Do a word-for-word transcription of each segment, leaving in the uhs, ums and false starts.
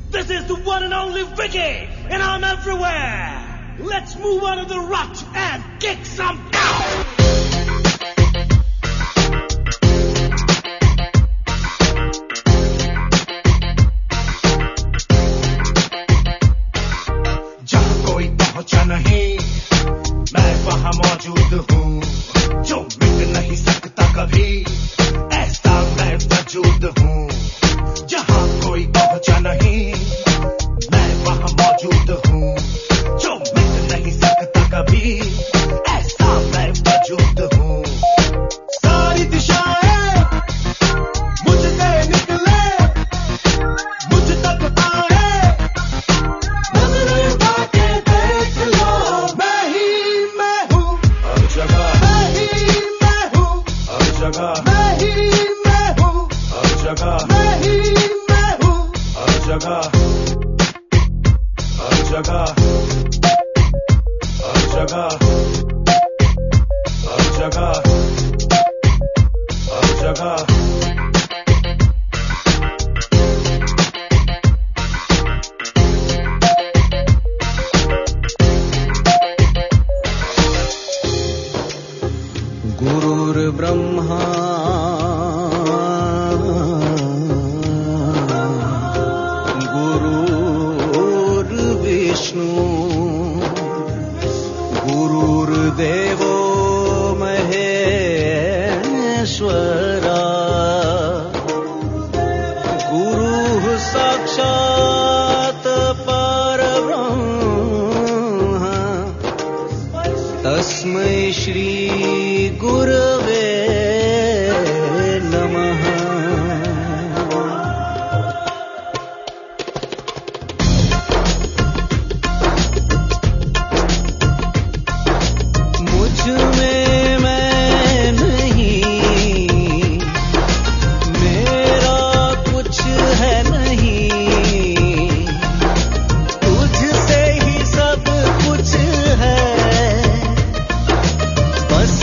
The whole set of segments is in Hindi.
This is the one and only Vicky, and I'm everywhere. Let's move out of the rut and kick some ass. पहुंचा नहीं मैं वहां मौजूद हूँ जो मिट नहीं सकता कभी ऐसा मैं वजूद हूँ जहां कोई पहुंचा नहीं मैं वहां मौजूद हूँ जो मिट नहीं सकता कभी ऐसा मैं वजूद हूँ सारी दिशाएं मुझसे निकले मुझ तक आए नजरें बाके जगह मैं ही मैं हूँ हर जगह मैं ही मैं हूँ हर जगह हर जगह हर जगह हर जगह हर जगह ब्रह्मा गुरुर्विष्णु गुरुर्देवो महेश्वरा गुरुः साक्षात् परब्रह्म तस्मै श्री गुरवे नमः। मुझ में मैं नहीं मेरा कुछ है नहीं तुझसे ही सब कुछ है बस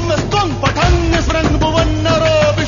त्वं पठन् स्मरन् भुवन्नरो